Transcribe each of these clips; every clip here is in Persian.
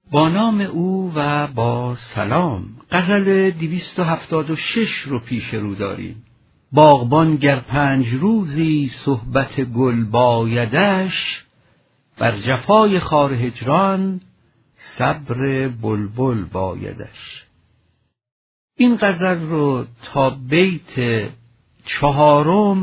با نام او و با سلام. غزل 276 رو پیش رو داریم. باغبان گر 5 روزی صحبت گل بایدش، بر جفای خار هجران صبر بلبل بایدش. این غزل رو تا بیت 4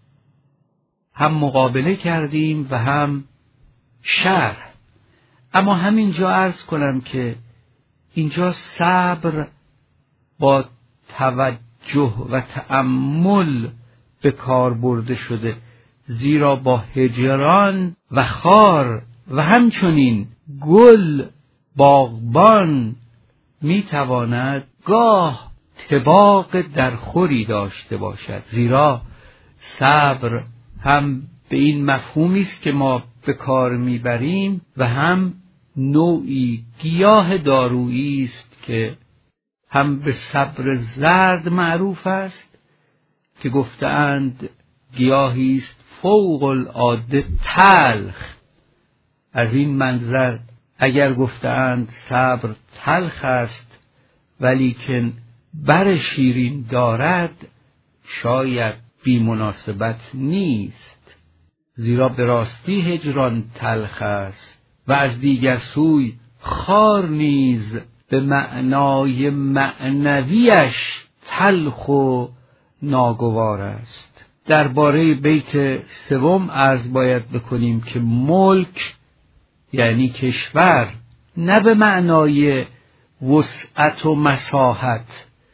هم مقابله کردیم و هم شرح. اما همینجا عرض کنم که اینجا صبر با توجه و تأمل به کار برده شده، زیرا با هجران و خار و همچنین گل باغبان میتواند گاه طباق درخوری داشته باشد، زیرا صبر هم به این مفهومی است که ما به کار میبریم و هم نوعی گیاه دارویی است که هم به صبر زرد معروف است که گفتند گیاهی است فوق العاده تلخ. از این منظر اگر گفتند صبر تلخ است ولیکن بر شیرین دارد، شاید بی مناسبت نیست، زیرا به راستی هجران تلخ است و از دیگر سوی خار نیز به معنای معنویش تلخ و ناگوار است. درباره بیت 3 عرض باید بکنیم که ملک یعنی کشور، نه به معنای وسعت و مساحت،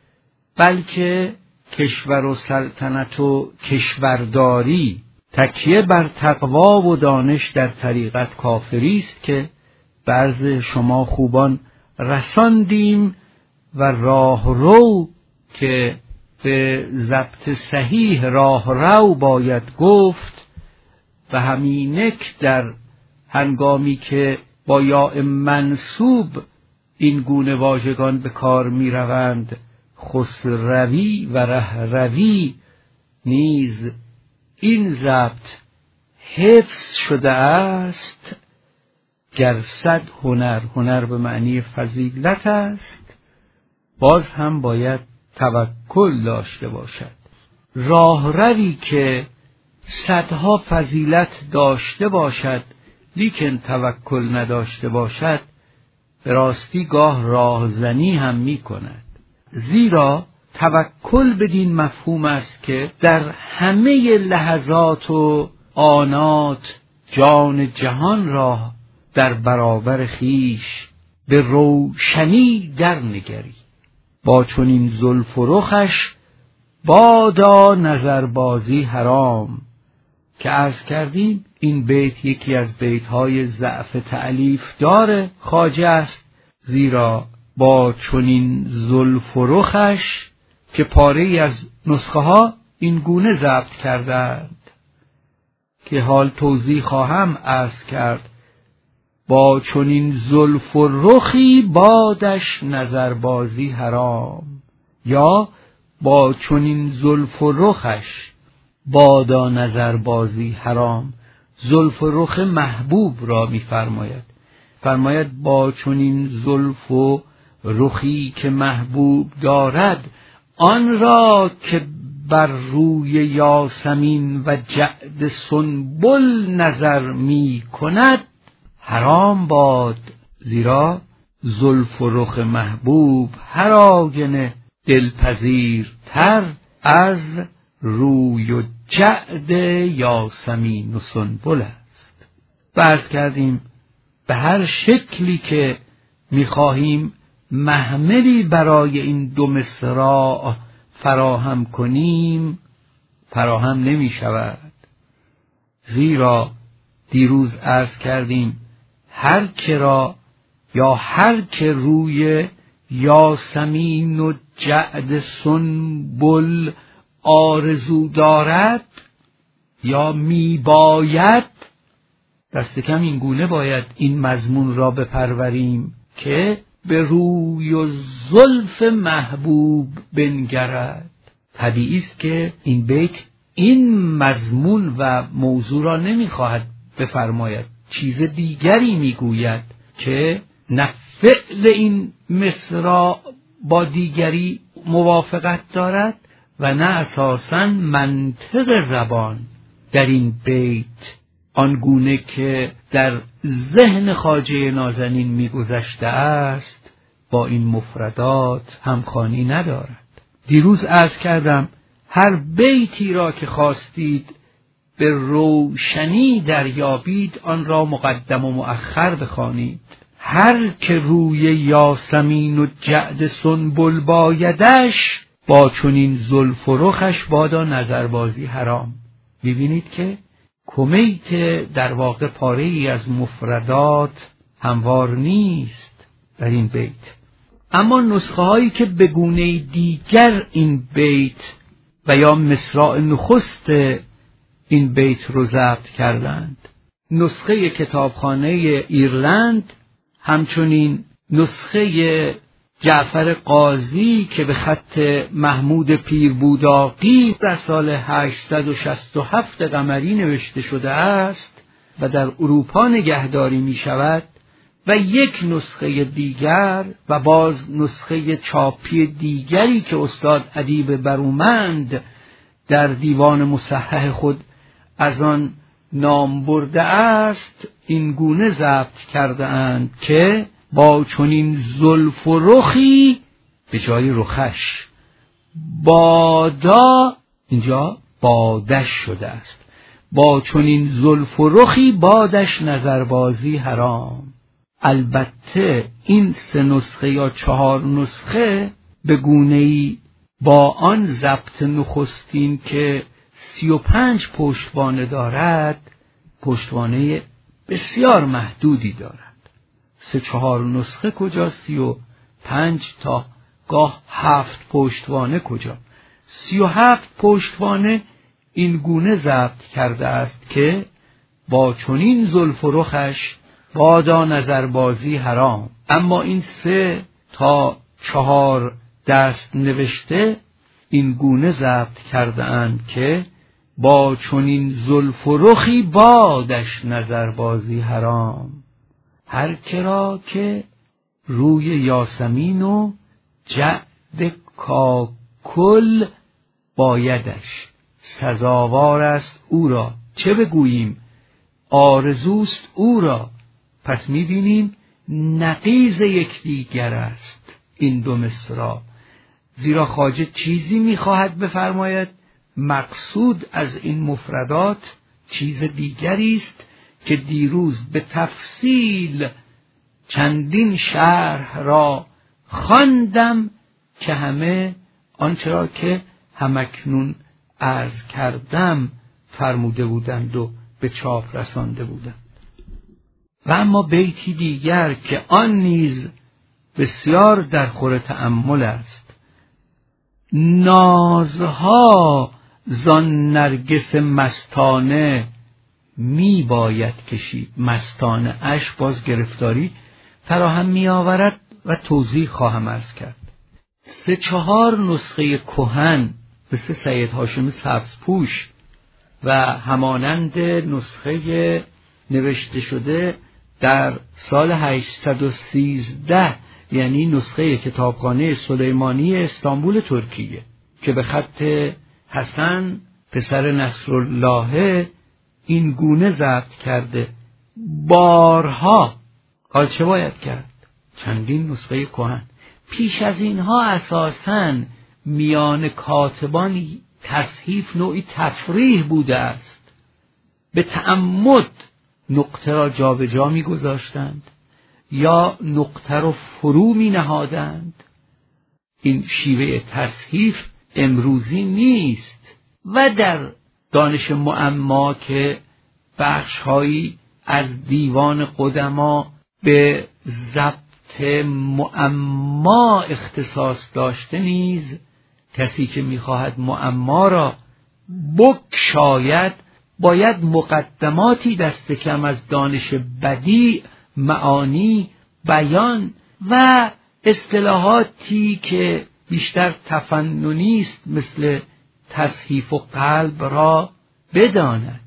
بلکه کشور و سلطنت و کشورداری. تکیه بر تقوا و دانش در طریقت کافری است که بعض شما خوبان رساندیم و راهرو که به ضبط صحیح راهرو باید گفت و همینک در هنگامی که با یاء منصوب این گونه واژگان به کار می روند، خسروی و رهروی نیز این ضبط حفظ شده است. گر 100 هنر به معنی فضیلت است، باز هم باید توکل داشته باشد. راهروی که 100 فضیلت داشته باشد لیکن توکل نداشته باشد، به راستی گاه راهزنی هم می کند، زیرا توکل بدین مفهوم است که در همه لحظات و آنات جان جهان را در برابر خیش به روشنی در نگری. با چنین زلف و رخش بادا نظربازی حرام، که عرض کردیم این بیت یکی از بیت‌های ضعف تألیف دار خواجه است، زیرا با چنین زلف و رخش که پاره‌ای از نسخه ها این گونه ضبط کردند که حال توضیح خواهم عرض کرد. با چنین زلف و رخی بادش نظربازی حرام، یا با چنین زلف و رخش بادا نظربازی حرام. زلف و رخ محبوب را فرماید با چنین زلف و رخی که محبوب دارد، آن را که بر روی یاسمین و جعد سنبل نظر می کند حرام باد، زیرا زلف و رخ محبوب هر آینه دلپذیرتر از روی و جعد یاسمین و سنبل است. عرض کردیم به هر شکلی که می‌خواهیم محملی برای این 2 مصرع فراهم کنیم فراهم نمی شود، زیرا دیروز عرض کردیم هر که را یا هر که روی یاسمین و جعد سنبل آرزو دارد یا می باید، دست کم این گونه باید این مضمون را بپروریم که به روی و زلف محبوب بنگرد. طبیعی است که این بیت این مضمون و موضوع را نمیخواهد بفرماید، چیز دیگری میگوید که نفس فعل این مصرع با دیگری موافقت دارد و نه اساساً منطق زبان در این بیت آنگونه که در ذهن خواجه نازنین میگذشته است با این مفردات همخوانی ندارد. دیروز عرض کردم هر بیتی را که خواستید به روشنی دریابید آن را مقدم و مؤخر بخوانید. هر که روی یاسمین و جعد سنبل بایدش، با چنین زلف و رخش بادا نظربازی حرام. ببینید که کمیت در واقع پاره ای از مفردات هموار نیست در این بیت. اما نسخه هایی که به گونه دیگر این بیت و یا مصرع نخست این بیت رو ضبط کردند، نسخه کتابخانه ایرلند، همچنین نسخه جعفر قاضی که به خط محمود پیربوداقی در سال 867 قمری نوشته شده است و در اروپا نگهداری می شود، و یک نسخه دیگر و باز نسخه چاپی دیگری که استاد ادیب برومند در دیوان مصحح خود از آن نام برده است، این گونه ضبط کرده اند که با چنین زلف و رخی به جای رخش، بادا اینجا بادش شده است، با چنین زلف و رخی بادش نظربازی حرام. البته این 3 نسخه یا 4 نسخه به گونه‌ای با آن ضبط نخستین که 35 پشتوانه دارد پشتوانه بسیار محدودی دارد. 3-4 نسخه کجا، 35 تا گاه 7 پشتوانه کجا. 37 پشتوانه این گونه ضبط کرده است که با چنین زلف و رخش بادا نظربازی حرام. اما این 3 تا 4 دست نوشته این گونه ضبط کرده اند که با چنین زلف و رخی بادش نظربازی حرام. هر کرا که روی یاسمین و جعد کاکل بایدش، سزاوار است او را. چه بگوییم؟ آرزوست او را. پس می‌بینیم نقیض یکدیگر است این دو مصرع، زیرا خواجه چیزی می‌خواهد بفرماید، مقصود از این مفردات چیز دیگری است که دیروز به تفصیل چندین شرح را خواندم که همه آنچه را که همکنون عرض کردم فرموده بودند و به چاپ رسانده بودند. و اما بیتی دیگر که آن نیز بسیار در خور تأمل است: نازها زان نرگس مستانه می باید کشید. مستانه اش باز گرفتاری فراهم می آورد و توضیح خواهم عرض کرد. 3-4 نسخه کهن مثل سید هاشمی سبزپوش و همانند نسخه نوشته شده در سال 813 یعنی نسخه کتابخانه سلیمانی استانبول ترکیه که به خط حسن پسر نصرالله این گونه ضبط کرده بارها. حال چه باید کرد؟ چندین نسخه کهن. پیش از اینها اساساً میان کاتبان تصحیف نوعی تفریح بوده است. به تعمد نقطه را جا به جا می گذاشتند یا نقطه را فرو می نهادند. این شیوه تصحیف امروزی نیست و در دانش معما که بخش‌هایی از دیوان قدما به ضبط معما اختصاص داشته نیز کسی که می‌خواهد معما را بگشاید باید مقدماتی دست کم از دانش بدیع، معانی، بیان و اصطلاحاتی که بیشتر تفننی است مثل تصحیف و قلب را بداند.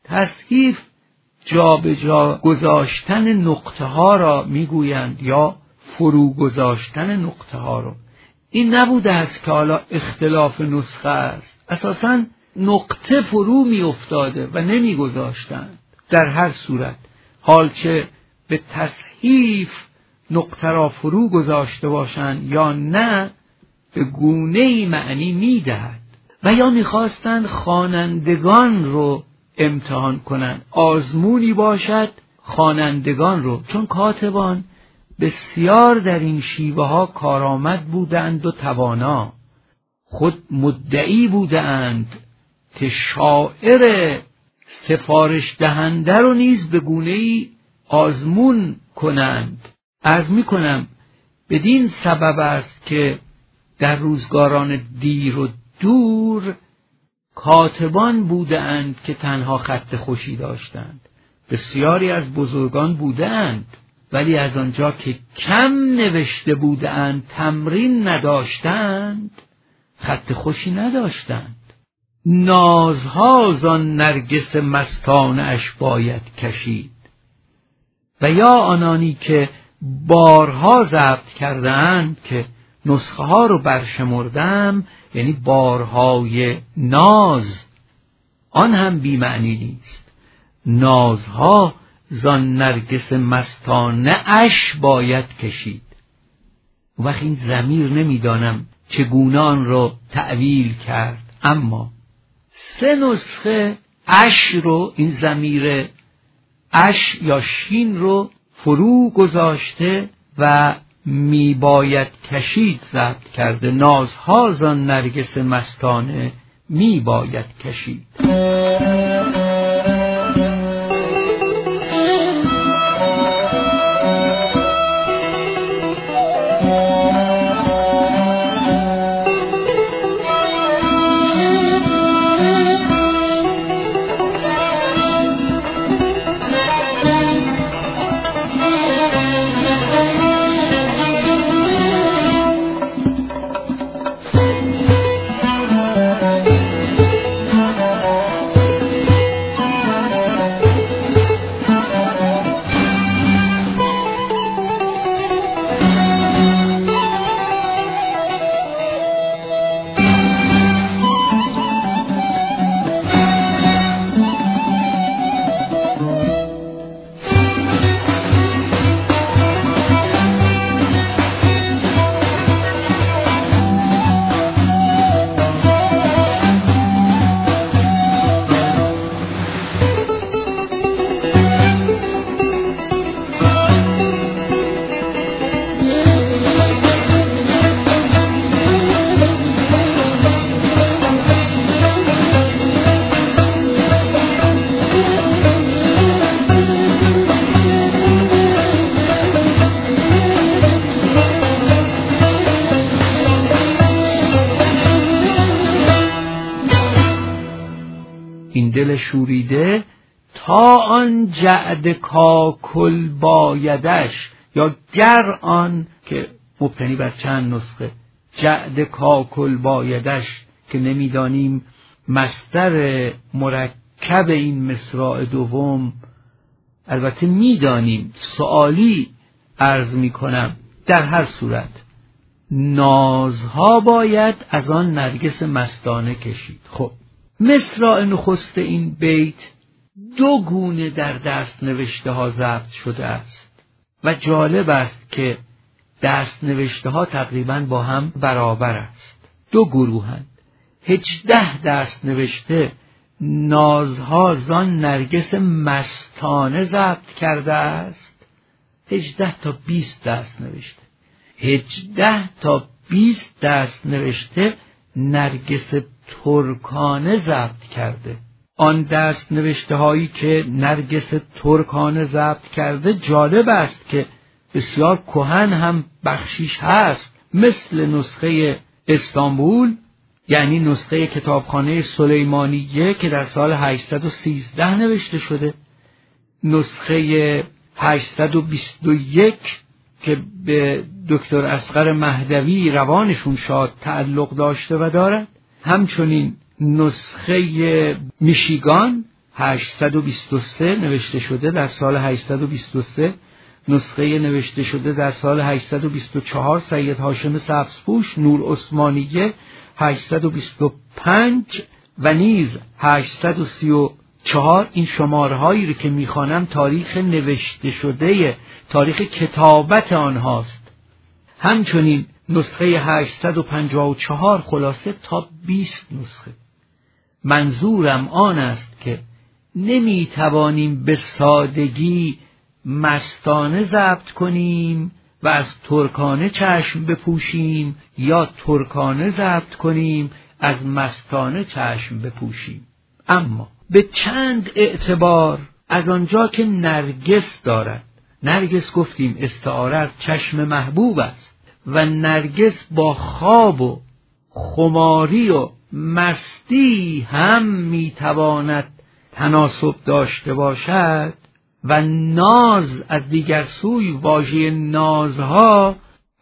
تصحیف جا به جا گذاشتن نقطه ها را میگویند یا فرو گذاشتن نقطه ها رو. این نبوده است که حالا اختلاف نسخه است، اساساً نقطه فرو می افتاده و نمی گذاشتند. در هر صورت حال چه به تصحیف نقطه را فرو گذاشته باشند یا نه، به گونه‌ای معنی می دهد. و یا می خواستند خوانندگان رو امتحان کنند، آزمونی باشد خوانندگان رو، چون کاتبان بسیار در این شیوه ها کارآمد بودند و توانا، خود مدعی بودند که شاعر سفارش دهنده رو نیز به گونه‌ای آزمون کنند. عرض می کنم بدین سبب است که در روزگاران دیر و دور کاتبان بودند که تنها خط خوشی داشتند. بسیاری از بزرگان بودند، ولی از آنجا که کم نوشته بودند، تمرین نداشتند، خط خوشی نداشتند. نازها زان نرگس مستانه اش باید کشید. و یا آنانی که بارها ضبط کردند که نسخه ها رو برشمردم، یعنی بارهای ناز، آن هم بی معنی نیست. نازها زان نرگس مستانه اش باید کشید. وقت این ضمیر نمیدانم چگونه آن رو تعویل کرد، اما 3 نسخه اش رو، این ضمیر اش یا شین رو فرو گذاشته و می باید کشید ضبط کرده. نازها زان نرگس مستانه می باید کشید. دل شوریده تا آن جعد کاکل بایدش، یا گر آن که مبتنی بر چند نسخه، جعد کاکل بایدش که نمیدانیم مصدر مرکب این مصرع دوم، البته میدانیم، سوالی عرض میکنم. در هر صورت نازها باید از آن نرگس مستانه کشید. خب مصرع نخست این بیت 2 گونه در دست نوشته ها ضبط شده است و جالب است که دست نوشته ها تقریبا با هم برابر است. 2 گروهند. 18 دست نوشته نازها زان نرگس مستانه ضبط کرده است. 18 تا 20 دست نوشته. 18 تا 20 دست نوشته نرگس ترکانه ضبط کرده. آن دست نوشته هایی که نرگس ترکانه ضبط کرده جالب است که بسیار کهن هم بخشیش هست، مثل نسخه استانبول، یعنی نسخه کتابخانه سلیمانیه که در سال 813 نوشته شده، نسخه 821 که به دکتر اصغر مهدوی روانشون شاد تعلق داشته و دارد، همچنین نسخه میشیگان 823 نوشته شده در سال 823 نسخه نوشته شده در سال 824 سید هاشم سبزپوش، نور عثمانیه 825 و نیز 834. این شماره هایی رو که میخوانم تاریخ نوشته شده، تاریخ کتابت آنهاست. همچنین نسخه 854 خلاصه تا 20 نسخه. منظورم آن است که نمیتوانیم به سادگی مستانه ضبط کنیم و از ترکانه چشم بپوشیم یا ترکانه ضبط کنیم از مستانه چشم بپوشیم. اما به چند اعتبار از آنجا که نرگس دارد، نرگس گفتیم استعاره از چشم محبوب است و نرگس با خواب و خماری و مستی هم میتواند تناسب داشته باشد و ناز از دیگر سوی واژه نازها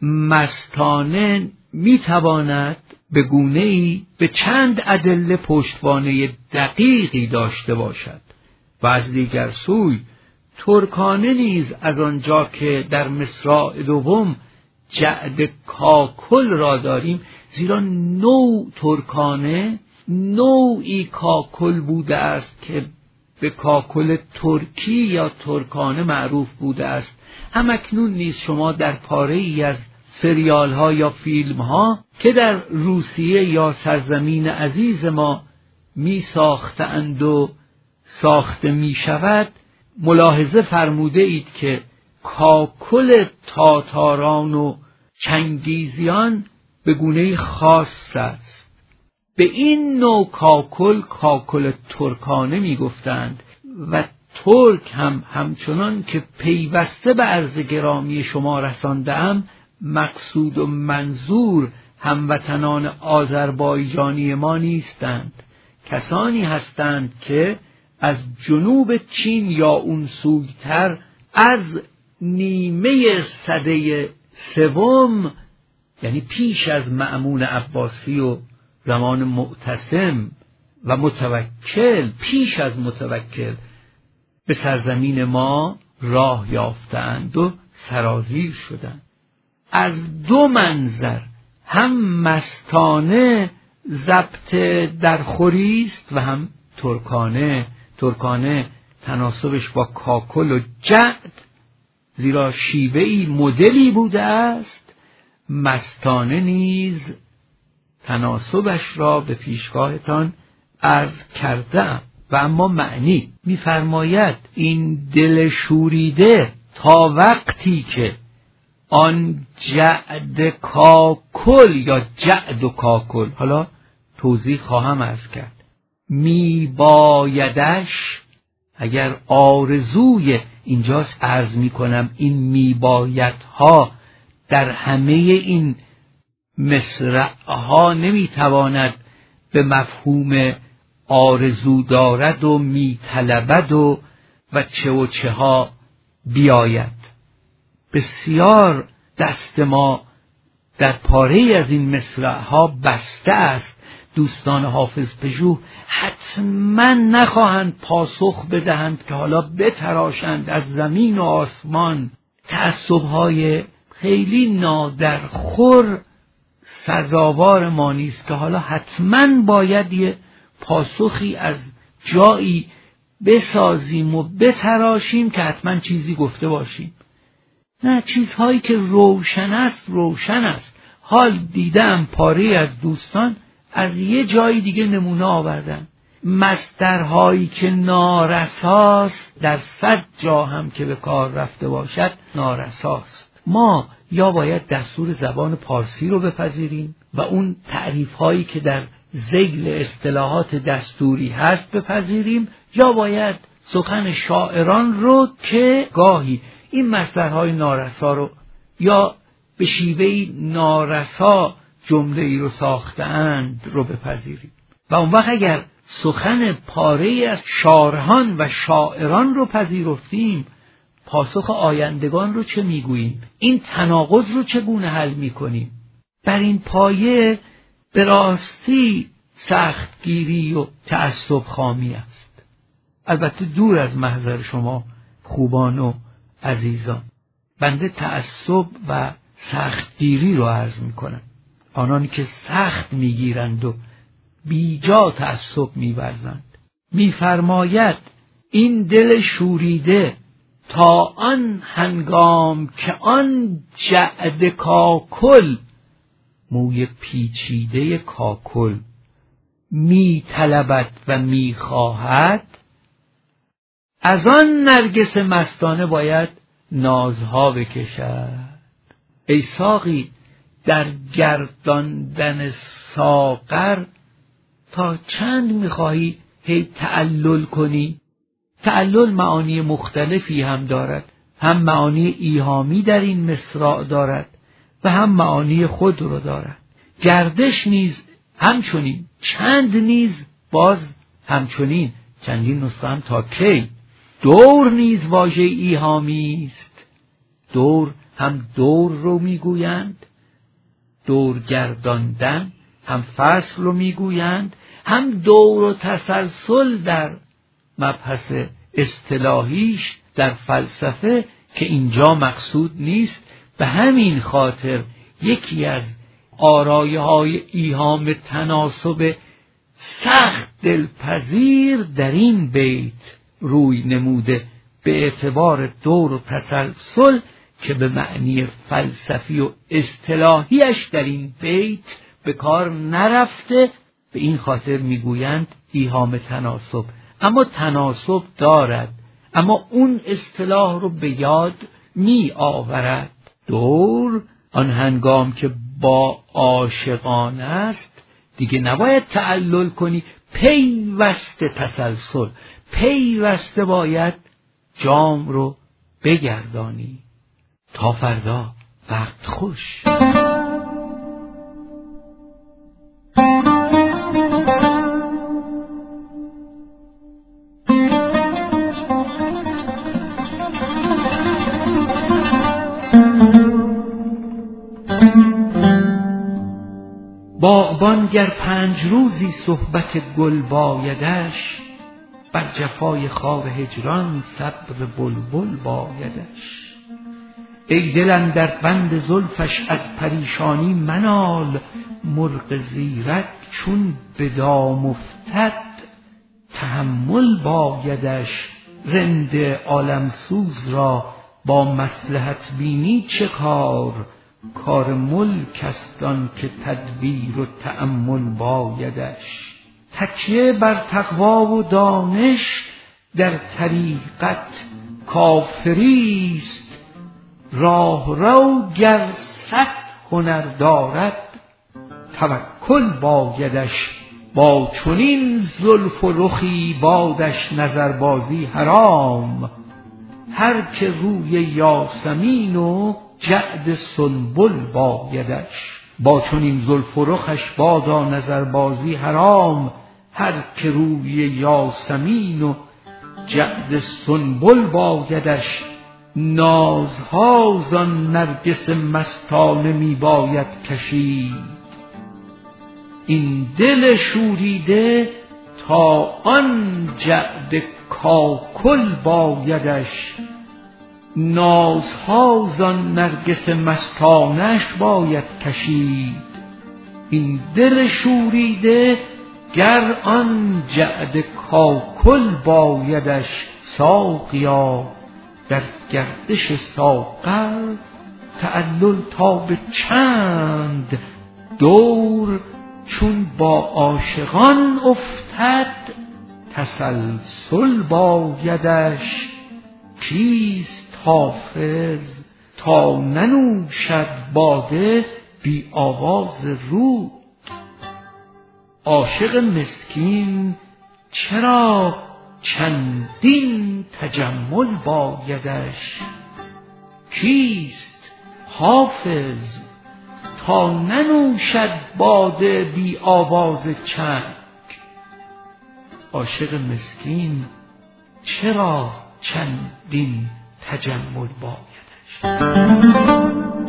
مستانه میتواند به گونه‌ای به چند ادله پشتوانه دقیقی داشته باشد و از دیگر سوی ترکانه نیز از آنجا که در مصرع دوم جعد کاکل را داریم، زیرا نوع ترکانه نوعی کاکل بوده است که به کاکل ترکی یا ترکانه معروف بوده است. همکنون نیز شما در پاره‌ای از سریال ها یا فیلم ها که در روسیه یا سرزمین عزیز ما می ساختند و ساخته می شود ملاحظه فرموده اید که کاکل تاتاران و چنگیزیان به گونه خاص است. به این نوع کاکل ترکانه می گفتند و ترک هم همچنان که پیوسته به عرض گرامی شما رساندم، مقصود و منظور هموطنان آذربایجانی ما نیستند. کسانی هستند که از جنوب چین یا اون سویتر از نیمه سده سوم، یعنی پیش از مأمون عباسی و زمان معتصم و متوکل، پیش از متوکل به سرزمین ما راه یافتند و سرازیر شدند. از دو منظر هم مستانه ضبط درخوری است و هم ترکانه. ترکانه تناسبش با کاکل و جعد زیرا شیوهی مدلی بوده است، مستانه نیز تناسبش را به پیشگاهتان عرض کردم. و اما معنی می‌فرماید این دل شوریده تا وقتی که آن جعد کاکل یا جعد و کاکل، حالا توضیح خواهم عرض کرد، میبایدش، اگر آرزوی اینجاست عرض میکنم این میبایدها در همه این مصرعها نمیتواند به مفهوم آرزو دارد و میطلبد و چه ها بیاید. بسیار دست ما در پاره از این مصرعها بسته است. دوستان حافظ پژوه حتما نخواهند پاسخ بدهند که حالا بتراشند از زمین و آسمان. تعصب‌های خیلی نادرخور سزاوار ما نیست که حالا حتما باید یه پاسخی از جایی بسازیم و بتراشیم که حتما چیزی گفته باشیم. نه، چیزهایی که روشن است روشن است. حال دیدم پاره از دوستان از یه جای دیگه نمونه آوردن. مصدرهایی که نارساست در 100 جا هم که به کار رفته باشد نارساست. ما یا باید دستور زبان پارسی رو بپذیریم و اون تعریفهایی که در ذیل اصطلاحات دستوری هست بپذیریم، یا باید سخن شاعران رو که گاهی این مصدرهای نارسا رو یا به شیوهی نارسا جمله ای رو ساختند رو بپذیریم. و اون وقت اگر سخن پاره از شارحان و شاعران رو پذیرفتیم، پاسخ آیندگان رو چه میگوییم؟ این تناقض رو چگونه حل میکنیم؟ بر این پایه به راستی سختگیری و تعصب خامی است. البته دور از محضر شما خوبان و عزیزان. بنده تعصب و سختگیری رو عرض میکنم. آنانی که سخت میگیرند و بیجا تعصب میورزند. میفرماید این دل شوریده تا آن هنگام که آن جعد کاکل، موی پیچیده کاکل می طلبد و می خواهد، از آن نرگس مستانه باید نازها بکشد. ای ساقی در گرداندن ساغر تا چند میخواهی هی تعلل کنی؟ تعلل معانی مختلفی هم دارد، هم معانی ایهامی در این مصرع دارد و هم معانی خود رو دارد. گردش نیز همچنین، چند نیز باز همچنین، چندین نسخه هم تا کی. دور نیز واژه ایهامی است. دور هم دور رو میگویند، دور گرداندن، هم فصل رو میگویند، هم دور و تسلسل در مبحث اصطلاحیش در فلسفه که اینجا مقصود نیست. به همین خاطر یکی از آرایه‌های ایهام تناسب سخت دلپذیر در این بیت روی نموده به اعتبار دور و تسلسل که به معنی فلسفی و اصطلاحیش در این بیت به کار نرفته. به این خاطر میگویند ایهام تناسب، اما تناسب دارد، اما اون اصطلاح رو به یاد می آورد. دور آن هنگام که با عاشقان است دیگه نباید تعلل کنی، پیوسته تسلسل، پیوسته باید جام رو بگردانی. تا فردا، وقت خوش. باغبان گر 5 روزی صحبت گل بایدش، بر جفای خار هجران صبر بلبل بایدش. ای دل اندر بند زلفش از پریشانی منال، مرغ زیرک چون به دام افتد تحمل بایدش. رند عالمسوز را با مصلحت بینی چه کار، کار ملک است آن که تدبیر و تأمل بایدش. تکیه بر تقوا و دانش در طریقت کافریست، راه رو گر 100 هنر دارد توکل بایدش. با چنین زلف و رخی بادش نظربازی حرام، هر که روی یاسمین و جعد سنبل بایدش. با چنین زلف و رخش بادا نظربازی حرام، هر که روی یاسمین و جعد سنبل بایدش. نازها زان نرگس مستانه می باید کشید، این دل شوریده تا آن جعد کاکل بایدش. نازها زان نرگس مستانش باید کشید، این دل شوریده گر آن جعد کاکل بایدش. ساقیا در گردش ساغر تعلل تا به چند، دور چون با عاشقان افتد تسلسل بایدش. کیست حافظ تا ننوشد باده بی آواز رود، عاشق مسکین چرا چندین تجمل بایدش. کیست حافظ تا ننوشد باده بی آواز چنگ، عاشق مسکین چرا چندین تجمل بایدش.